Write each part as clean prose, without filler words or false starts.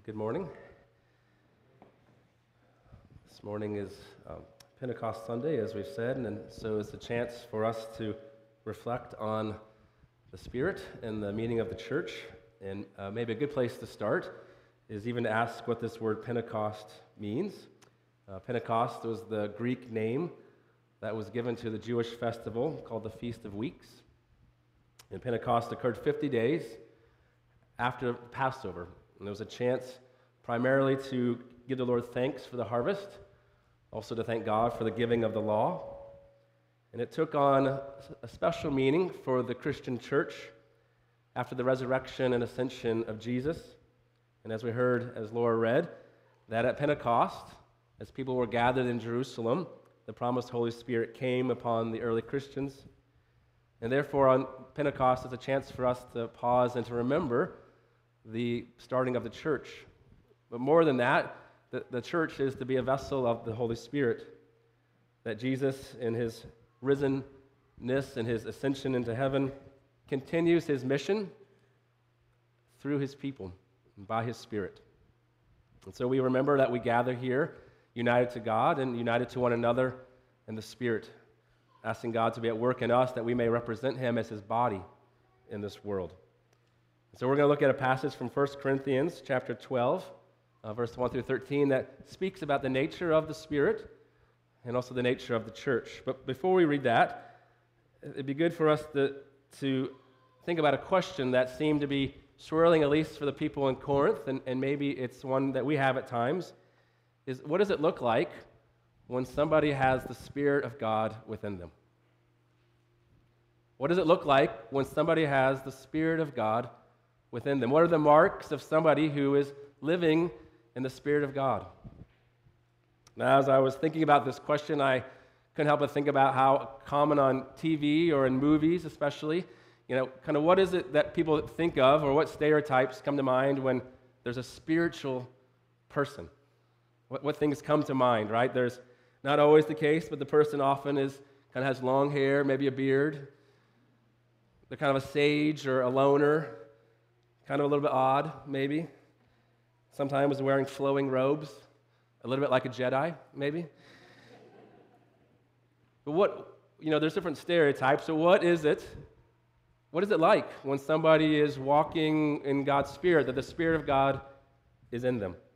Good morning. This morning is Pentecost Sunday, as we've said, and so it's a chance for us to reflect on the Spirit and the meaning of the church. And maybe a good place to start is even to ask what this word Pentecost means. Pentecost was the Greek name that was given to the Jewish festival called the Feast of Weeks. And Pentecost occurred 50 days after Passover. And there was a chance primarily to give the Lord thanks for the harvest, also to thank God for the giving of the law. And it took on a special meaning for the Christian church after the resurrection and ascension of Jesus. And as we heard, as Laura read, that at Pentecost, as people were gathered in Jerusalem, the promised Holy Spirit came upon the early Christians. And therefore, on Pentecost is a chance for us to pause and to remember the starting of the church. But more than that, the church is to be a vessel of the Holy Spirit, that Jesus, in his risenness and his ascension into heaven, continues his mission through his people and by his Spirit. And so we remember that we gather here united to God and united to one another in the Spirit, asking God to be at work in us that we may represent him as his body in this world. So we're going to look at a passage from 1 Corinthians chapter 12, verse 1 through 13, that speaks about the nature of the Spirit and also the nature of the church. But before we read that, it'd be good for us to think about a question that seemed to be swirling, at least for the people in Corinth, and maybe it's one that we have at times, is what does it look like when somebody has the Spirit of God within them? What does it look like when somebody has the Spirit of God within them? What are the marks of somebody who is living in the Spirit of God? Now, as I was thinking about this question, I couldn't help but think about how common on TV or in movies especially, kind of what is it that people think of, or what stereotypes come to mind when there's a spiritual person? What things come to mind, right? There's not always the case, but the person often kind of has long hair, maybe a beard. They're kind of a sage or a loner, kind of a little bit odd, maybe. Sometimes wearing flowing robes, a little bit like a Jedi, maybe. But there's different stereotypes. So what is it like when somebody is walking in God's Spirit, that the Spirit of God is in them?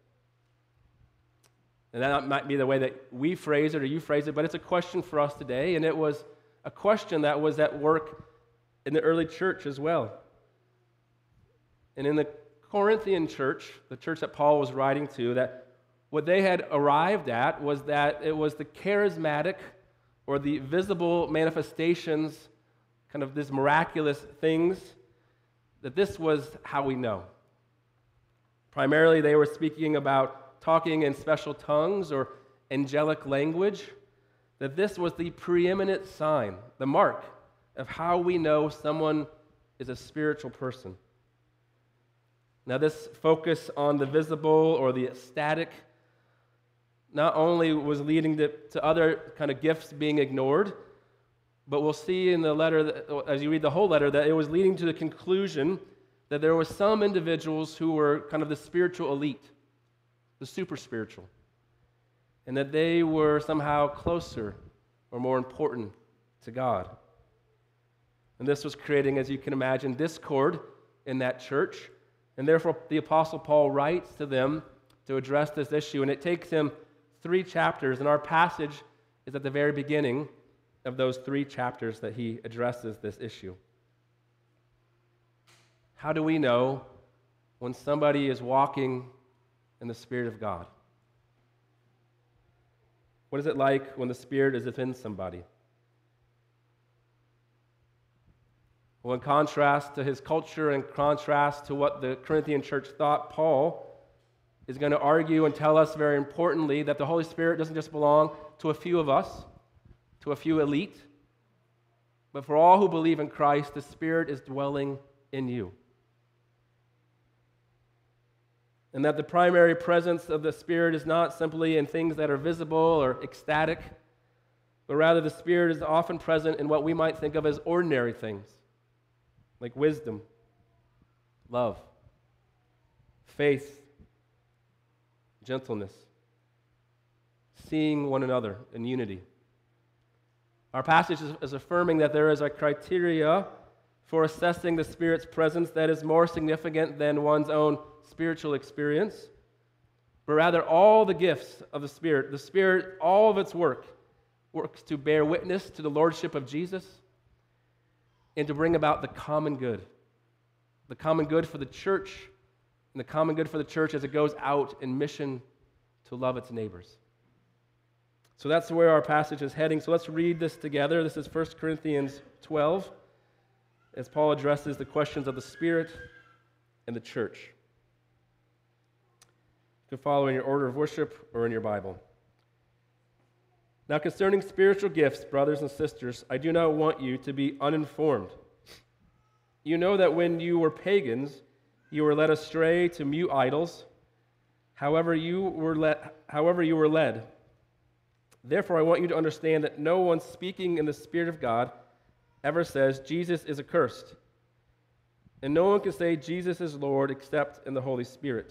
And that might be the way that we phrase it or you phrase it, but it's a question for us today, and it was a question that was at work in the early church as well. And in the Corinthian church, the church that Paul was writing to, that what they had arrived at was that it was the charismatic or the visible manifestations, kind of these miraculous things, that this was how we know. Primarily, they were speaking about talking in special tongues or angelic language, that this was the preeminent sign, the mark of how we know someone is a spiritual person. Now, this focus on the visible or the ecstatic not only was leading to other kind of gifts being ignored, but we'll see in the letter, as you read the whole letter, that it was leading to the conclusion that there were some individuals who were kind of the spiritual elite, the super spiritual, and that they were somehow closer or more important to God. And this was creating, as you can imagine, discord in that church. And therefore, the Apostle Paul writes to them to address this issue. And it takes him 3 chapters, and our passage is at the very beginning of those 3 chapters that he addresses this issue. How do we know when somebody is walking in the Spirit of God? What is it like when the Spirit is within somebody? Well, in contrast to his culture and contrast to what the Corinthian church thought, Paul is going to argue and tell us very importantly that the Holy Spirit doesn't just belong to a few of us, to a few elite, but for all who believe in Christ, the Spirit is dwelling in you. And that the primary presence of the Spirit is not simply in things that are visible or ecstatic, but rather the Spirit is often present in what we might think of as ordinary things, like wisdom, love, faith, gentleness, seeing one another in unity. Our passage is affirming that there is a criteria for assessing the Spirit's presence that is more significant than one's own spiritual experience, but rather all the gifts of the Spirit, all of its works to bear witness to the Lordship of Jesus and to bring about the common good for the church, and the common good for the church as it goes out in mission to love its neighbors. So that's where our passage is heading. So let's read this together. This is 1 Corinthians 12, as Paul addresses the questions of the Spirit and the church. You can follow in your order of worship or in your Bible. Now concerning spiritual gifts, brothers and sisters, I do not want you to be uninformed. You know that when you were pagans, you were led astray to mute idols, however you were led. Therefore, I want you to understand that no one speaking in the Spirit of God ever says, Jesus is accursed. And no one can say Jesus is Lord except in the Holy Spirit.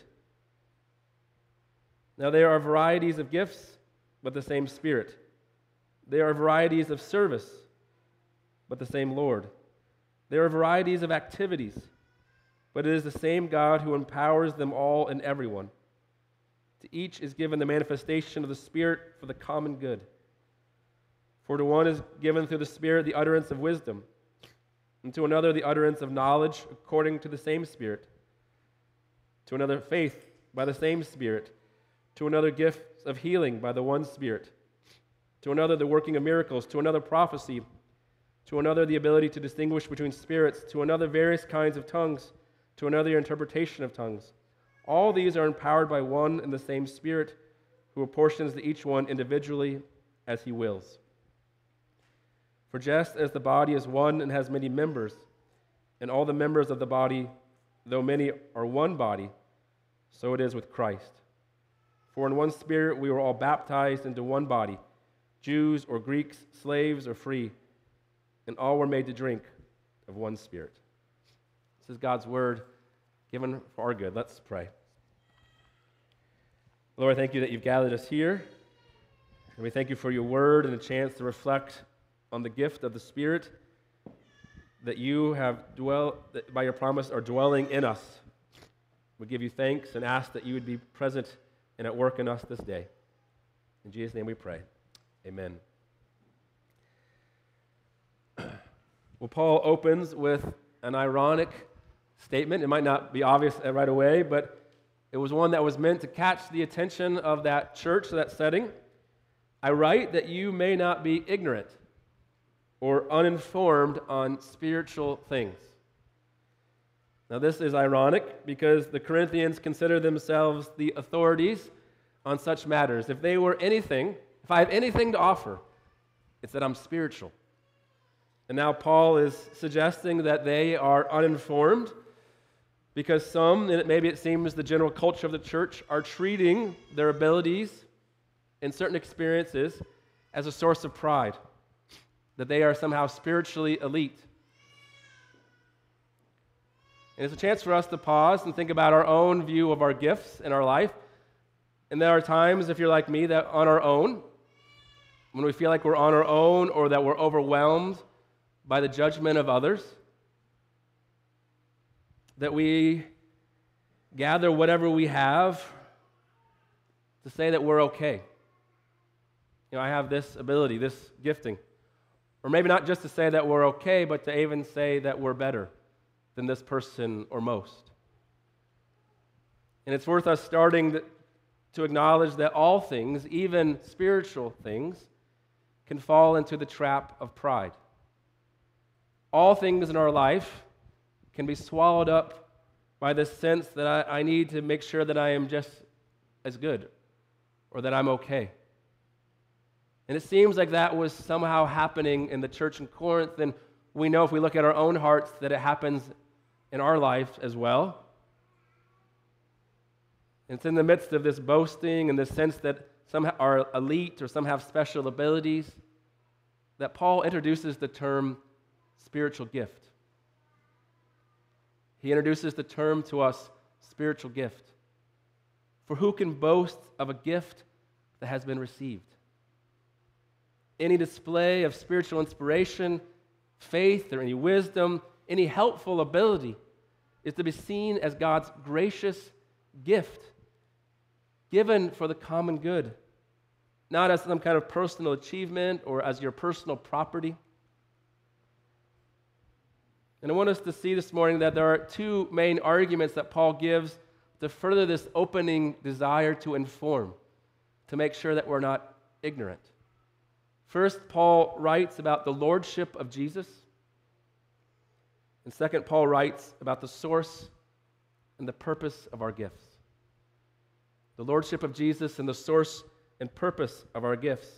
Now there are varieties of gifts, but the same Spirit. There are varieties of service, but the same Lord. There are varieties of activities, but it is the same God who empowers them all and everyone. To each is given the manifestation of the Spirit for the common good. For to one is given through the Spirit the utterance of wisdom, and to another the utterance of knowledge according to the same Spirit, to another faith by the same Spirit, to another gifts of healing by the one Spirit, to another the working of miracles, to another prophecy, to another the ability to distinguish between spirits, to another various kinds of tongues, to another interpretation of tongues. All these are empowered by one and the same Spirit, who apportions to each one individually as he wills. For just as the body is one and has many members, and all the members of the body, though many, are one body, so it is with Christ. For in one Spirit we were all baptized into one body, Jews or Greeks, slaves or free, and all were made to drink of one Spirit. This is God's word given for our good. Let's pray. Lord, I thank you that you've gathered us here, and we thank you for your word and a chance to reflect on the gift of the Spirit that you have that by your promise are dwelling in us. We give you thanks and ask that you would be present and at work in us this day. In Jesus' name we pray. Amen. Well, Paul opens with an ironic statement. It might not be obvious right away, but it was one that was meant to catch the attention of that church, that setting. I write that you may not be ignorant or uninformed on spiritual things. Now, this is ironic because the Corinthians consider themselves the authorities on such matters. If I have anything to offer, it's that I'm spiritual. And now Paul is suggesting that they are uninformed because some, and maybe it seems the general culture of the church, are treating their abilities in certain experiences as a source of pride, that they are somehow spiritually elite. And it's a chance for us to pause and think about our own view of our gifts in our life. And there are times, if you're like me, that on our own, when we feel like we're on our own or that we're overwhelmed by the judgment of others, that we gather whatever we have to say that we're okay. I have this ability, this gifting. Or maybe not just to say that we're okay, but to even say that we're better than this person or most. And it's worth us starting to acknowledge that all things, even spiritual things, can fall into the trap of pride. All things in our life can be swallowed up by this sense that I need to make sure that I am just as good or that I'm okay. And it seems like that was somehow happening in the church in Corinth, and we know if we look at our own hearts that it happens in our life as well. And it's in the midst of this boasting and this sense that some are elite or some have special abilities that Paul introduces the term spiritual gift. He introduces the term to us, spiritual gift. For who can boast of a gift that has been received? Any display of spiritual inspiration, faith, or any wisdom, any helpful ability is to be seen as God's gracious gift, given for the common good, not as some kind of personal achievement or as your personal property. And I want us to see this morning that there are two main arguments that Paul gives to further this opening desire to inform, to make sure that we're not ignorant. First, Paul writes about the lordship of Jesus. And second, Paul writes about the source and the purpose of our gifts. The lordship of Jesus and the source and purpose of our gifts.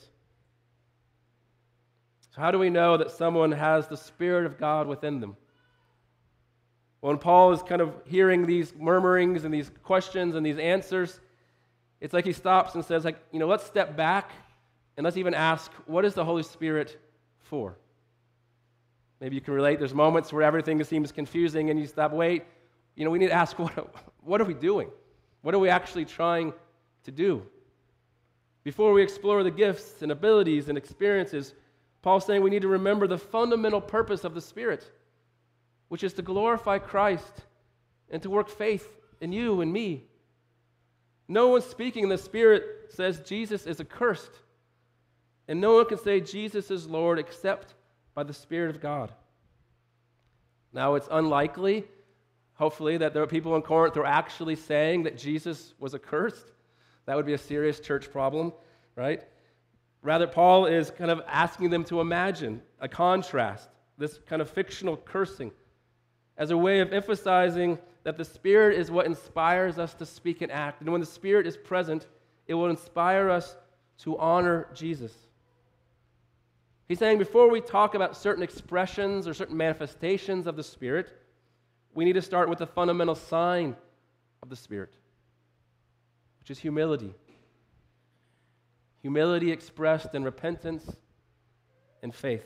So how do we know that someone has the Spirit of God within them? When Paul is kind of hearing these murmurings and these questions and these answers, it's like he stops and says, let's step back and let's even ask, what is the Holy Spirit for? Maybe you can relate. There's moments where everything seems confusing and you stop, wait. We need to ask, what are we doing? What are we actually trying to do? Before we explore the gifts and abilities and experiences, Paul's saying we need to remember the fundamental purpose of the Spirit, which is to glorify Christ and to work faith in you and me. No one speaking in the Spirit says Jesus is accursed, and no one can say Jesus is Lord except by the Spirit of God. Now, it's unlikely, hopefully, that there are people in Corinth who are actually saying that Jesus was accursed. That would be a serious church problem, right? Rather, Paul is kind of asking them to imagine a contrast, this kind of fictional cursing, as a way of emphasizing that the Spirit is what inspires us to speak and act. And when the Spirit is present, it will inspire us to honor Jesus. He's saying before we talk about certain expressions or certain manifestations of the Spirit, we need to start with the fundamental sign of the Spirit, which is humility. Humility expressed in repentance and faith.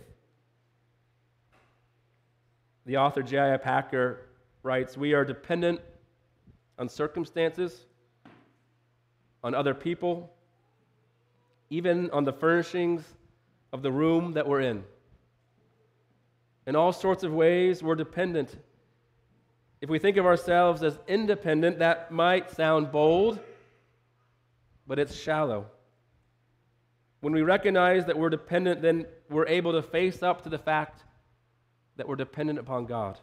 The author J.I. Packer writes, we are dependent on circumstances, on other people, even on the furnishings of the room that we're in. In all sorts of ways, we're dependent. If we think of ourselves as independent, that might sound bold, but it's shallow. When we recognize that we're dependent, then we're able to face up to the fact that we're dependent upon God.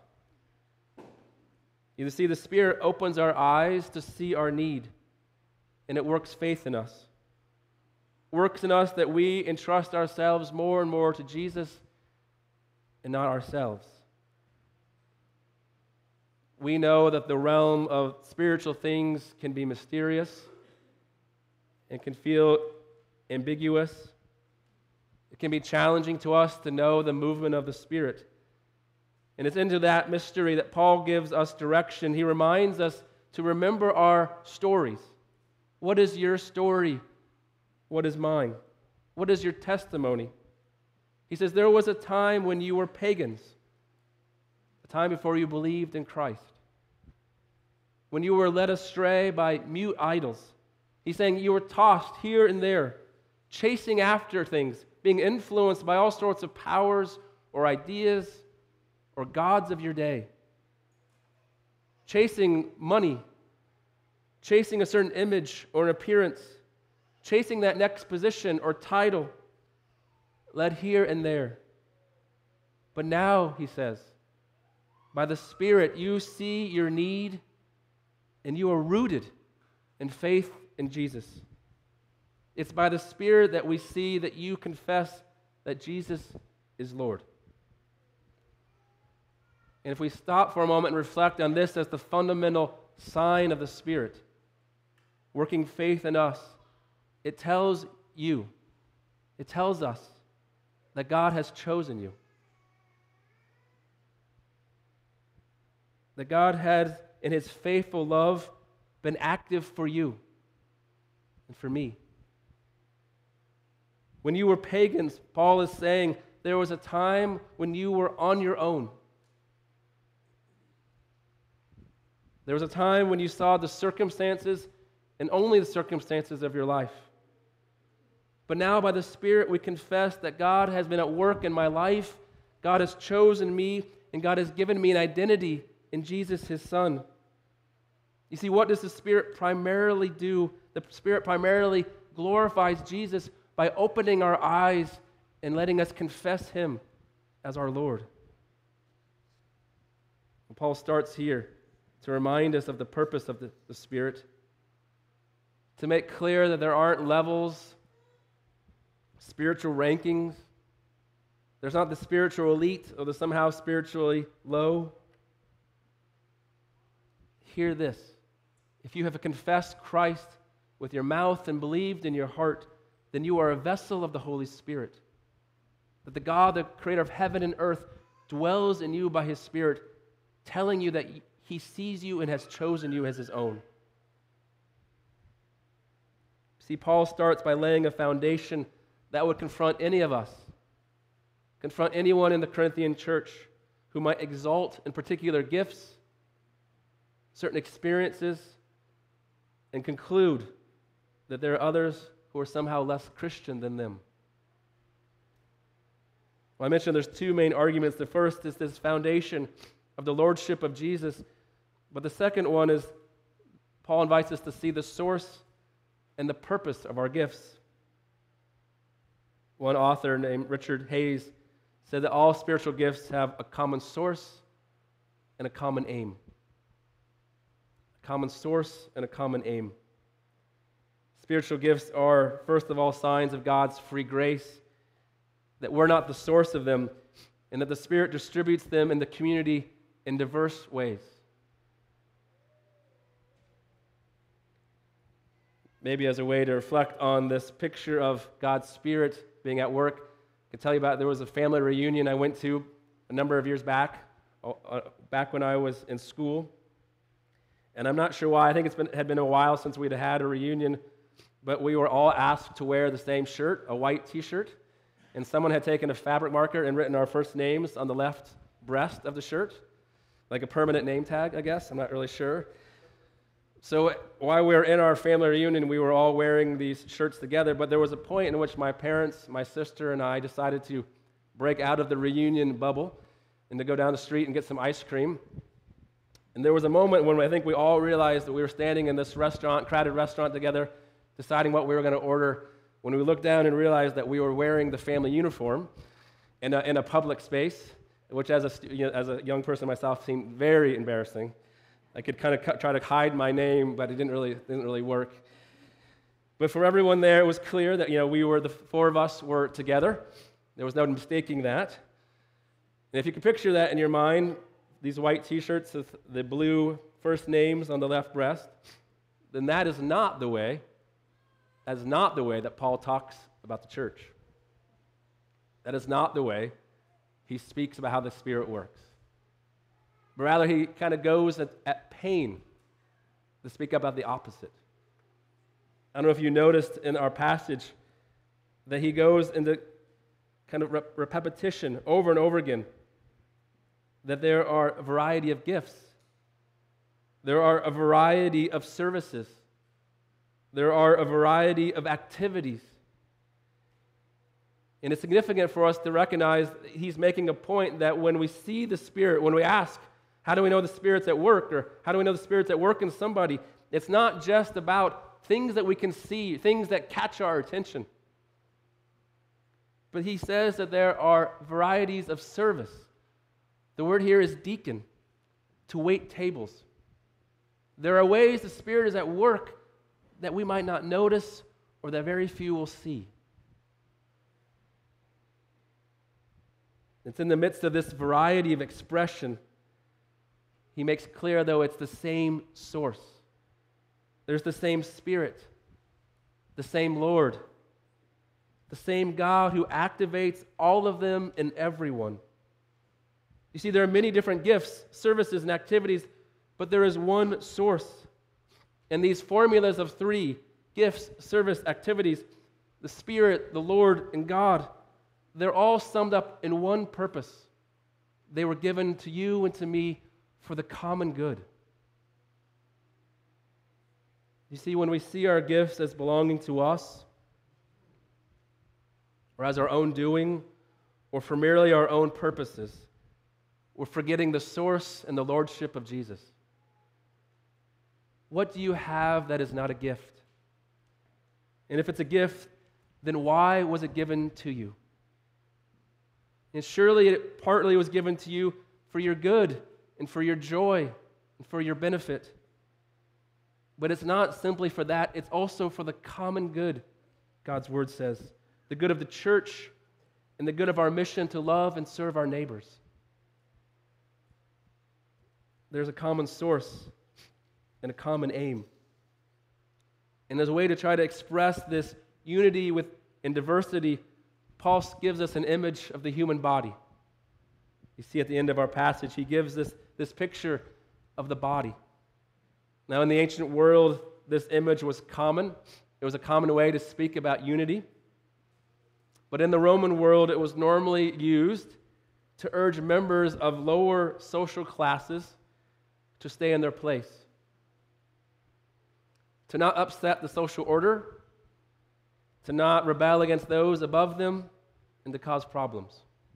You see, the Spirit opens our eyes to see our need, and it works faith in us. Works in us that we entrust ourselves more and more to Jesus and not ourselves. We know that the realm of spiritual things can be mysterious and can feel ambiguous. It can be challenging to us to know the movement of the Spirit. And it's into that mystery that Paul gives us direction. He reminds us to remember our stories. What is your story? What is mine? What is your testimony? He says, there was a time when you were pagans, a time before you believed in Christ, when you were led astray by mute idols. He's saying you were tossed here and there, chasing after things, being influenced by all sorts of powers or ideas or gods of your day, chasing money, chasing a certain image or an appearance, chasing that next position or title, led here and there. But now, he says, by the Spirit, you see your need and you are rooted in faith in Jesus. It's by the Spirit that we see that you confess that Jesus is Lord. And if we stop for a moment and reflect on this as the fundamental sign of the Spirit, working faith in us, it tells you, it tells us that God has chosen you. That God has, in His faithful love, been active for you and for me. When you were pagans, Paul is saying there was a time when you were on your own. There was a time when you saw the circumstances and only the circumstances of your life. But now by the Spirit we confess that God has been at work in my life, God has chosen me, and God has given me an identity in Jesus, His Son. You see, what does the Spirit primarily do? The Spirit primarily glorifies Jesus by opening our eyes and letting us confess Him as our Lord. And Paul starts here to remind us of the purpose of the Spirit, to make clear that there aren't levels, spiritual rankings. There's not the spiritual elite or the somehow spiritually low. Hear this. If you have confessed Christ with your mouth and believed in your heart, then you are a vessel of the Holy Spirit. That the God, the creator of heaven and earth, dwells in you by His Spirit, telling you that He sees you and has chosen you as His own. See, Paul starts by laying a foundation that would confront any of us, confront anyone in the Corinthian church who might exalt in particular gifts, certain experiences, and conclude that there are others who are somehow less Christian than them. Well, I mentioned there's two main arguments. The first is this foundation of the lordship of Jesus, but the second one is Paul invites us to see the source and the purpose of our gifts. One author named Richard Hayes said that all spiritual gifts have a common source and a common aim. A common source and a common aim. Spiritual gifts are, first of all, signs of God's free grace, that we're not the source of them, and that the Spirit distributes them in the community in diverse ways. Maybe as a way to reflect on this picture of God's Spirit being at work, I can tell you about there was a family reunion I went to a number of years back when I was in school. And I'm not sure why. I think had been a while since we'd had a reunion, but we were all asked to wear the same shirt, a white T-shirt, and someone had taken a fabric marker and written our first names on the left breast of the shirt, like a permanent name tag, I guess. I'm not really sure. So while we were in our family reunion, we were all wearing these shirts together, but there was a point in which my parents, my sister, and I decided to break out of the reunion bubble and to go down the street and get some ice cream. And there was a moment when I think we all realized that we were standing in this restaurant, crowded restaurant together, deciding what we were going to order, when we looked down and realized that we were wearing the family uniform in a public space, which as a young person myself seemed very embarrassing. I could kind of try to hide my name, but it didn't really work. But for everyone there, it was clear that the four of us were together. There was no mistaking that. And if you can picture that in your mind, these white T-shirts with the blue first names on the left breast, then that is not the way that Paul talks about the church. That is not the way he speaks about how the Spirit works. But rather, he kind of goes at pain to speak about the opposite. I don't know if you noticed in our passage that he goes into kind of repetition over and over again, that there are a variety of gifts. There are a variety of services. There are a variety of activities. And it's significant for us to recognize he's making a point that when we see the Spirit, when we ask, how do we know the Spirit's at work, or how do we know the Spirit's at work in somebody, it's not just about things that we can see, things that catch our attention. But he says that there are varieties of service. The word here is deacon, to wait tables. There are ways the Spirit is at work that we might not notice or that very few will see. It's in the midst of this variety of expression, he makes clear, though, it's the same source. There's the same Spirit, the same Lord, the same God who activates all of them in everyone. You see, there are many different gifts, services, and activities, but there is one source. And these formulas of three gifts, service, activities, the Spirit, the Lord, and God, they're all summed up in one purpose. They were given to you and to me for the common good. You see, when we see our gifts as belonging to us, or as our own doing, or for merely our own purposes, we're forgetting the source and the lordship of Jesus. What do you have that is not a gift? And if it's a gift, then why was it given to you? And surely it partly was given to you for your good and for your joy and for your benefit. But it's not simply for that, it's also for the common good, God's word says. The good of the church and the good of our mission to love and serve our neighbors. There's a common source and a common aim. And as a way to try to express this unity and diversity, Paul gives us an image of the human body. You see at the end of our passage, he gives this picture of the body. Now, in the ancient world, this image was common. It was a common way to speak about unity. But in the Roman world, it was normally used to urge members of lower social classes to stay in their place, to not upset the social order, to not rebel against those above them, and to cause problems.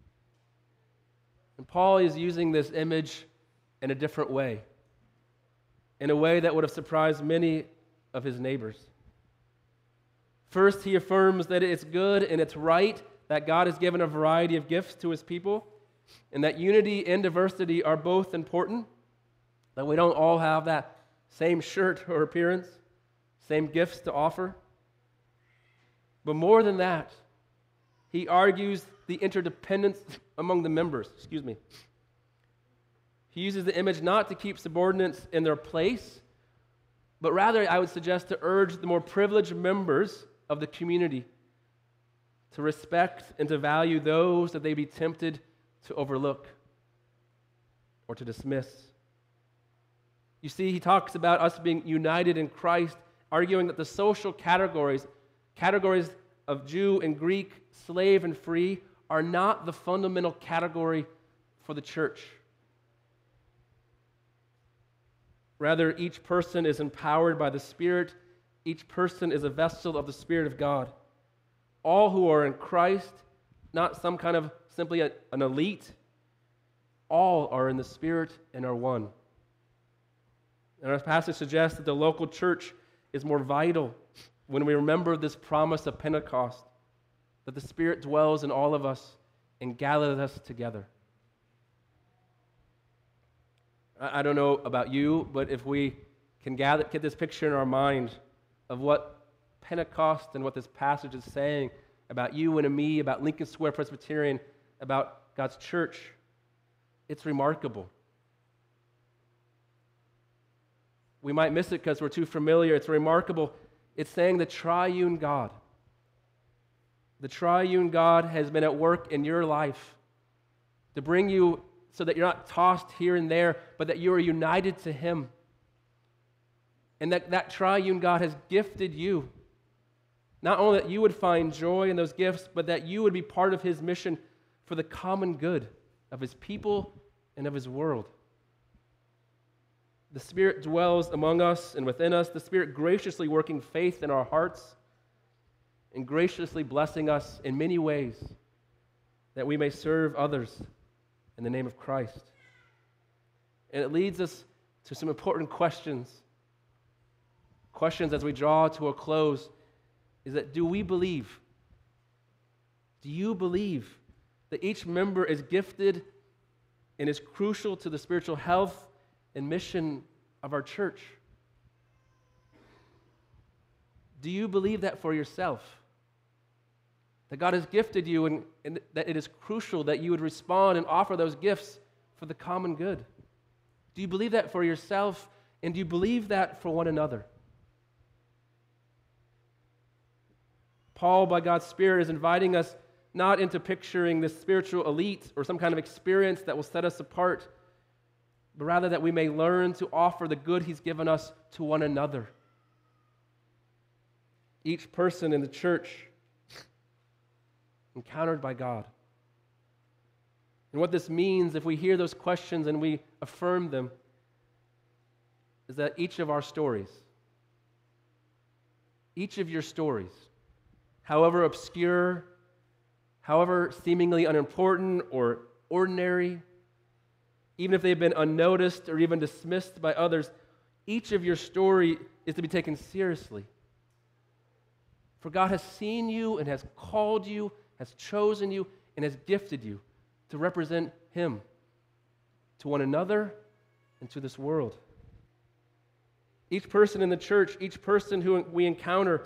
And Paul is using this image in a different way, in a way that would have surprised many of his neighbors. First, he affirms that it's good and it's right that God has given a variety of gifts to his people, and that unity and diversity are both important, that we don't all have that same shirt or appearance, same gifts to offer. But more than that, he argues the interdependence among the members. He uses the image not to keep subordinates in their place, but rather, I would suggest, to urge the more privileged members of the community to respect and to value those that they be tempted to overlook or to dismiss. You see, he talks about us being united in Christ, arguing that the social categories of Jew and Greek, slave and free, are not the fundamental category for the church. Rather, each person is empowered by the Spirit. Each person is a vessel of the Spirit of God. All who are in Christ, not some kind of simply an elite, all are in the Spirit and are one. And our passage suggests that the local church is more vital when we remember this promise of Pentecost, that the Spirit dwells in all of us and gathers us together. I don't know about you, but if we can get this picture in our mind of what Pentecost and what this passage is saying about you and me, about Lincoln Square Presbyterian, about God's church, it's remarkable. We might miss it because we're too familiar. It's remarkable. It's saying the triune God. The triune God has been at work in your life to bring you so that you're not tossed here and there, but that you are united to Him. And that triune God has gifted you. Not only that you would find joy in those gifts, but that you would be part of His mission for the common good of His people and of His world. The Spirit dwells among us and within us, the Spirit graciously working faith in our hearts and graciously blessing us in many ways that we may serve others in the name of Christ. And it leads us to some important questions. Questions as we draw to a close is that do we believe? Do you believe that each member is gifted and is crucial to the spiritual health and mission of our church? Do you believe that for yourself? That God has gifted you and that it is crucial that you would respond and offer those gifts for the common good? Do you believe that for yourself, and do you believe that for one another? Paul, by God's Spirit, is inviting us not into picturing this spiritual elite or some kind of experience that will set us apart, but rather that we may learn to offer the good He's given us to one another. Each person in the church encountered by God. And what this means, if we hear those questions and we affirm them, is that each of our stories, each of your stories, however obscure, however seemingly unimportant or ordinary, even if they've been unnoticed or even dismissed by others, each of your story is to be taken seriously. For God has seen you and has called you, has chosen you, and has gifted you to represent Him to one another and to this world. Each person in the church, each person who we encounter,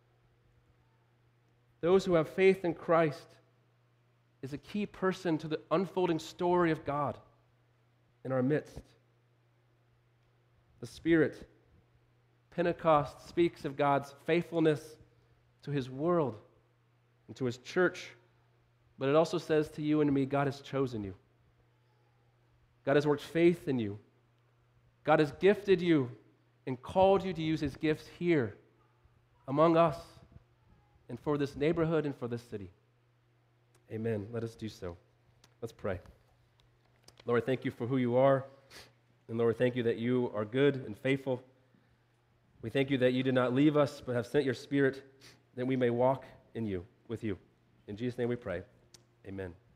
those who have faith in Christ, is a key person to the unfolding story of God in our midst. The Spirit, Pentecost, speaks of God's faithfulness to His world and to His church, but it also says to you and to me, God has chosen you. God has worked faith in you. God has gifted you and called you to use His gifts here among us and for this neighborhood and for this city. Amen. Let us do so. Let's pray. Lord, thank you for who you are. And Lord, thank you that you are good and faithful. We thank you that you did not leave us, but have sent your Spirit that we may walk in you, with you. In Jesus' name we pray. Amen.